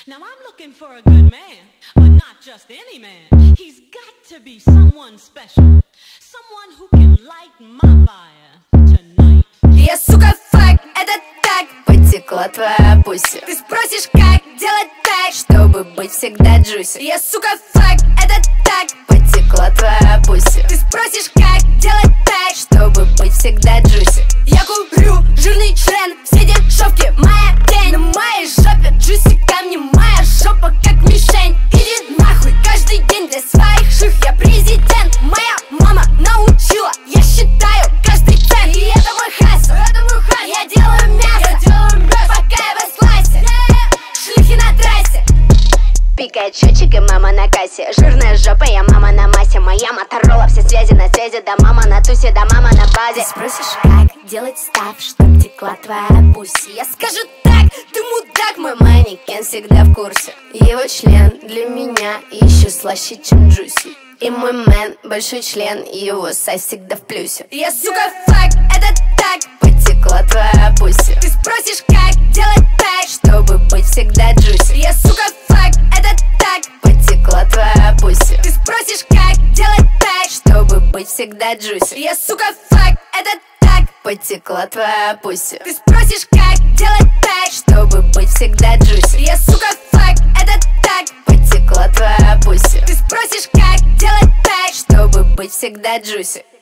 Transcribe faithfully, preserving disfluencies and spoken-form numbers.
Now I'm looking for a good man, but not just any man. He's got to be someone special, someone who can light my fire tonight. Я, сука, фак, это так потекла твоя пуся. Ты спросишь, как делать так, чтобы быть всегда джуси. Я, сука, фак, это так потекла твоя пуся. Ты спросишь, как делать так, чтобы быть всегда джуси. Я курю жирный член, все дешевки, моя тень. На моей жопе джуси камни, моя жопа как мишень. Иди нахуй, каждый день для своих ших я президент. Моя мама научила, я считаю каждый цент. И это мой хасл, это мой хасл. Я делаю мясо, я делаю мясо, пока я в слайсе. Шлюхи на трассе. Пикает счетчик и мама на кассе. Жирная жопа, я мама на массе. Моя Моторола, все связи на связи. Да мама на тусе, да мама на базе. Ты спросишь, как делать став, чтоб текла твоя пусть. Я скажу так, ты мудак, мой манекен всегда в курсе. Его член для меня еще слаще, чем джуси. И мой мэн большой член, его сайз всегда в плюсе. Я, сука, фак, это так потекла твоя пуся. Ты спросишь, как делать так, чтобы быть всегда джуси. Я, сука, фак, это так потекла твоя пуся. Ты спросишь, как делать так, чтобы быть всегда джуси. Я, сука, фак, это так потекла твоя пуся. Ты спросишь, как делать так, чтобы быть всегда джуси. Я, сука, фак, это так потекла твоя пуся. Ты спросишь, как делать так, чтобы быть всегда джуси.